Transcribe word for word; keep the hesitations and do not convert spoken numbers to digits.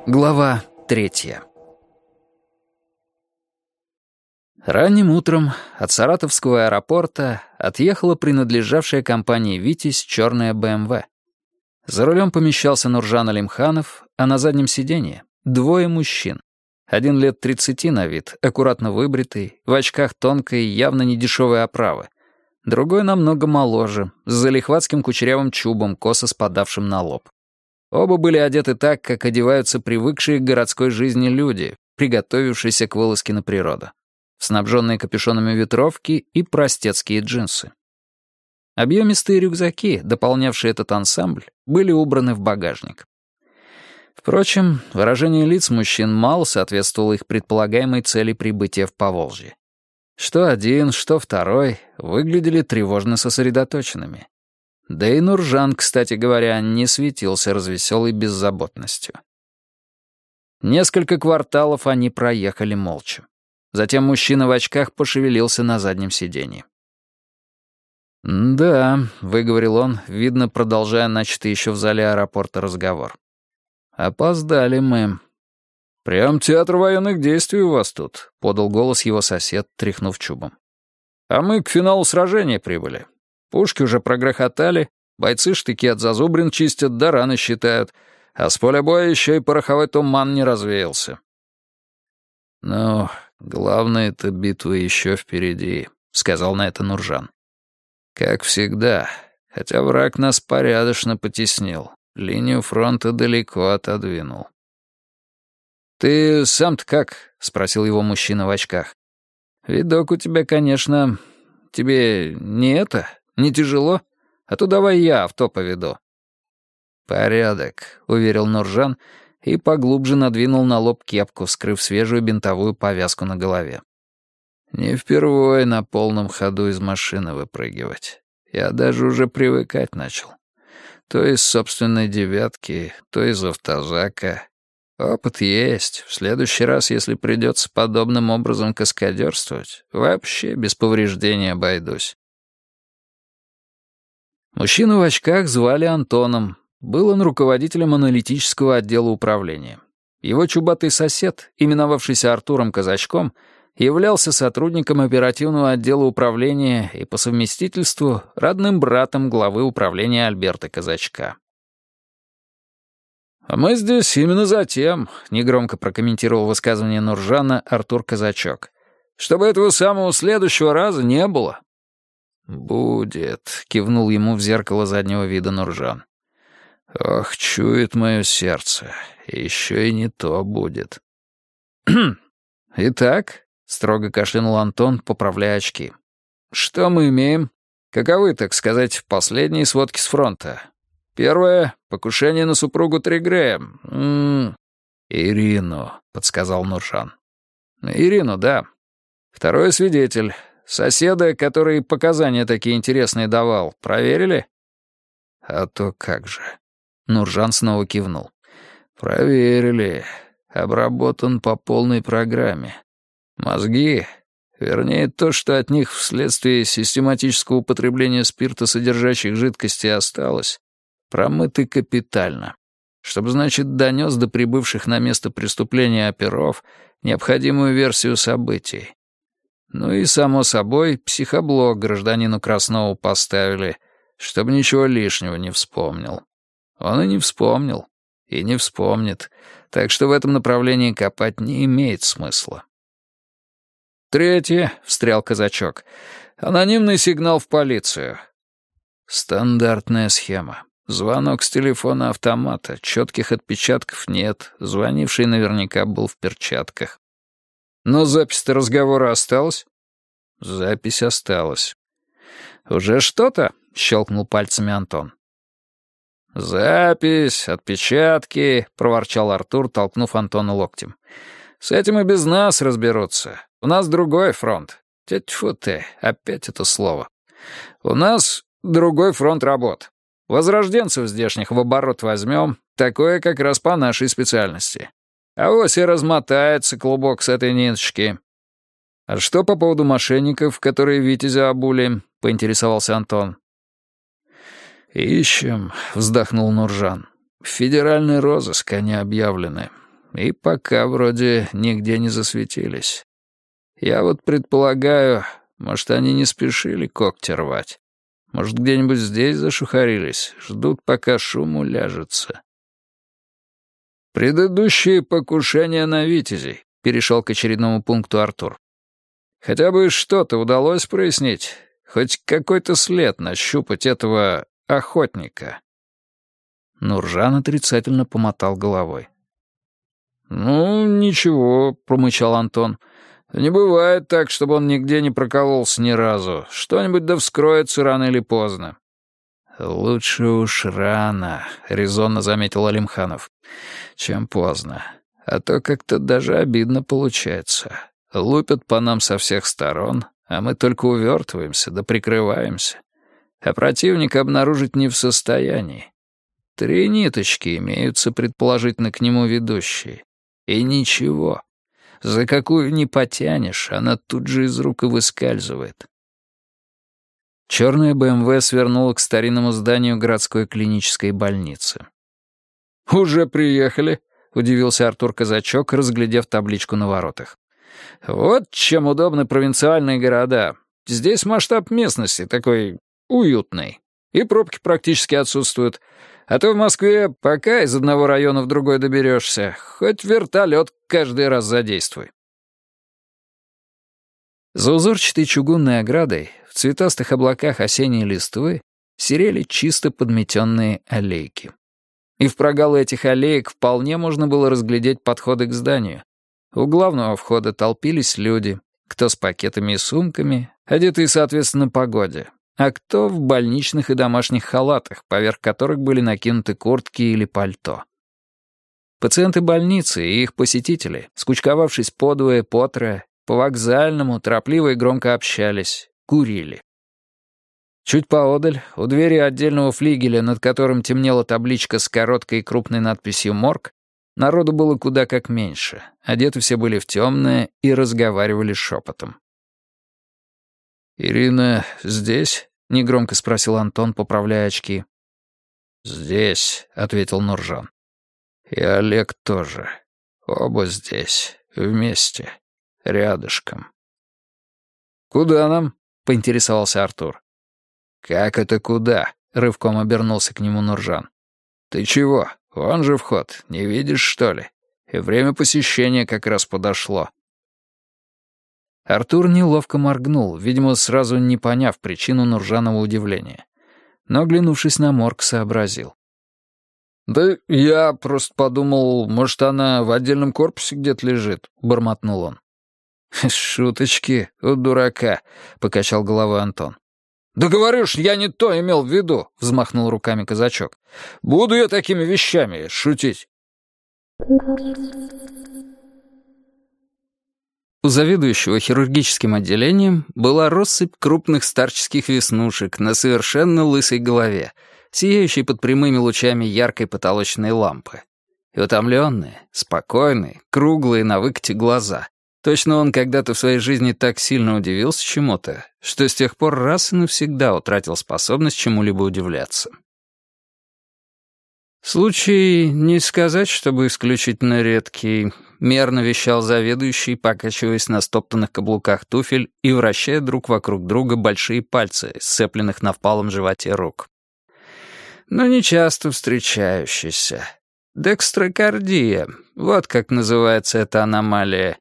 Глава третья. Ранним утром от Саратовского аэропорта отъехала принадлежавшая компании «Витязь» черная бэ эм вэ. За рулем помещался Нуржан Алимханов, а на заднем сиденье — двое мужчин. Один лет тридцати на вид, аккуратно выбритый, в очках тонкой, явно недешевой оправы. Другой намного моложе, с залихватским кучерявым чубом, косо спадавшим на лоб. Оба были одеты так, как одеваются привыкшие к городской жизни люди, приготовившиеся к вылазке на природу. Снабженные капюшонами ветровки и простецкие джинсы. Объемистые рюкзаки, дополнявшие этот ансамбль, были убраны в багажник. Впрочем, выражение лиц мужчин мало соответствовало их предполагаемой цели прибытия в Поволжье. Что один, что второй выглядели тревожно сосредоточенными. Да и Нуржан, кстати говоря, не светился развеселой беззаботностью. Несколько кварталов они проехали молча. Затем мужчина в очках пошевелился на заднем сиденье. «Да», — выговорил он, видно, продолжая начатый еще в зале аэропорта разговор. «Опоздали мы». «Прям театр военных действий у вас тут», — подал голос его сосед, тряхнув чубом. «А мы к финалу сражения прибыли. Пушки уже прогрохотали, бойцы штыки от зазубрин чистят, да раны считают, а с поля боя еще и пороховой туман не развеялся». «Ну, главное-то битва еще впереди», — сказал на это Нуржан. «Как всегда, хотя враг нас порядочно потеснил, линию фронта далеко отодвинул». «Ты сам-то как?» — спросил его мужчина в очках. «Видок у тебя, конечно. Тебе не это, не тяжело? А то давай я авто поведу». «Порядок», — уверил Нуржан и поглубже надвинул на лоб кепку, скрыв свежую бинтовую повязку на голове. «Не впервой на полном ходу из машины выпрыгивать. Я даже уже привыкать начал. То из собственной девятки, то из автозака. Опыт есть. В следующий раз, если придется подобным образом каскадерствовать, вообще без повреждений обойдусь». Мужчину в очках звали Антоном. Был он руководителем аналитического отдела управления. Его чубатый сосед, именовавшийся Артуром Казачком, являлся сотрудником оперативного отдела управления и по совместительству родным братом главы управления Альберта Казачка. «А мы здесь именно за тем», — негромко прокомментировал высказывание Нуржана Артур Казачок, «чтобы этого самого следующего раза не было». «Будет», — кивнул ему в зеркало заднего вида Нуржан. «Ох, чует мое сердце, еще и не то будет». «Итак», — строго кашлянул Антон, поправляя очки, «что мы имеем? Каковы, так сказать, последние сводки с фронта? Первое — покушение на супругу Трегрея. М-м, Ирину», — подсказал Нуржан. «Ирину, да. Второй свидетель. Соседа, который показания такие интересные давал, проверили?» «А то как же». Нуржан снова кивнул. «Проверили. Обработан по полной программе. Мозги, вернее, то, что от них вследствие систематического употребления спиртосодержащих жидкостей осталось, промыты капитально. Чтобы, значит, донес до прибывших на место преступления оперов необходимую версию событий. Ну и, само собой, психоблок гражданину Краснову поставили, чтобы ничего лишнего не вспомнил. Он и не вспомнил, и не вспомнит, так что в этом направлении копать не имеет смысла». «Третье», — встрял Казачок, — «анонимный сигнал в полицию». «Стандартная схема. Звонок с телефона автомата, четких отпечатков нет, звонивший наверняка был в перчатках». «Но запись-то разговора осталась?» «Запись осталась». «Уже что-то?» — щелкнул пальцами Антон. «Запись, отпечатки», — проворчал Артур, толкнув Антона локтем. «С этим и без нас разберутся. У нас другой фронт. Тьфу ты, опять это слово. У нас другой фронт работ. Возрожденцев здешних в оборот возьмем, такое как раз по нашей специальности. А вось и размотается клубок с этой ниточки». «А что по поводу мошенников, которые Витязя обули?» — поинтересовался Антон. «Ищем», — вздохнул Нуржан. «В федеральный розыск они объявлены. И пока вроде нигде не засветились. Я вот предполагаю, может, они не спешили когти рвать. Может, где-нибудь здесь зашухарились, ждут, пока шум уляжется. «Предыдущие покушения на витязей», — перешел к очередному пункту Артур. «Хотя бы что-то удалось прояснить, хоть какой-то след нащупать этого охотника». Нуржан отрицательно помотал головой. «Ну, ничего», — промычал Антон. «Не бывает так, чтобы он нигде не прокололся ни разу. Что-нибудь да вскроется рано или поздно». «Лучше уж рано», — резонно заметил Алимханов, — «чем поздно. А то как-то даже обидно получается. Лупят по нам со всех сторон, а мы только увертываемся да прикрываемся. А противника обнаружить не в состоянии. Три ниточки имеются, предположительно, к нему ведущие. И ничего. За какую не потянешь, она тут же из рук и выскальзывает». Черная БМВ свернула к старинному зданию городской клинической больницы. «Уже приехали?» — удивился Артур Казачок, разглядев табличку на воротах. «Вот чем удобны провинциальные города. Здесь масштаб местности такой уютный, и пробки практически отсутствуют. А то в Москве пока из одного района в другой доберешься, хоть вертолет каждый раз задействуй». За узорчатой чугунной оградой, в цветастых облаках осенней листвы, серели чисто подметенные аллейки. И в прогалы этих аллеек вполне можно было разглядеть подходы к зданию. У главного входа толпились люди, кто с пакетами и сумками, одетые соответственно погоде, а кто в больничных и домашних халатах, поверх которых были накинуты куртки или пальто. Пациенты больницы и их посетители, скучковавшись подвое, потрое, по-вокзальному торопливо и громко общались, курили. Чуть поодаль, у двери отдельного флигеля, над которым темнела табличка с короткой и крупной надписью «Морг», народу было куда как меньше, одеты все были в темное и разговаривали шепотом. «Ирина здесь?» — негромко спросил Антон, поправляя очки. «Здесь», — ответил Нуржан. «И Олег тоже. Оба здесь, вместе, рядышком». «Куда нам?» — поинтересовался Артур. «Как это куда?» — рывком обернулся к нему Нуржан. «Ты чего? Вон же вход. Не видишь, что ли? И время посещения как раз подошло». Артур неловко моргнул, видимо, сразу не поняв причину Нуржанова удивления. Но, оглянувшись на морг, сообразил. «Да я просто подумал, может, она в отдельном корпусе где-то лежит», — бормотнул он. «Шуточки у дурака», — покачал головой Антон. «Да говорю ж, я не то имел в виду», — взмахнул руками казачок. «Буду я такими вещами шутить». У заведующего хирургическим отделением была россыпь крупных старческих веснушек на совершенно лысой голове, сияющей под прямыми лучами яркой потолочной лампы. И утомленные, спокойные, круглые на выкате глаза. Точно он когда-то в своей жизни так сильно удивился чему-то, что с тех пор раз и навсегда утратил способность чему-либо удивляться. «Случай, не сказать, чтобы исключительно редкий», — мерно вещал заведующий, покачиваясь на стоптанных каблуках туфель и вращая друг вокруг друга большие пальцы, сцепленных на впалом животе рук. «Но нечасто встречающийся. Декстрокардия, вот как называется эта аномалия.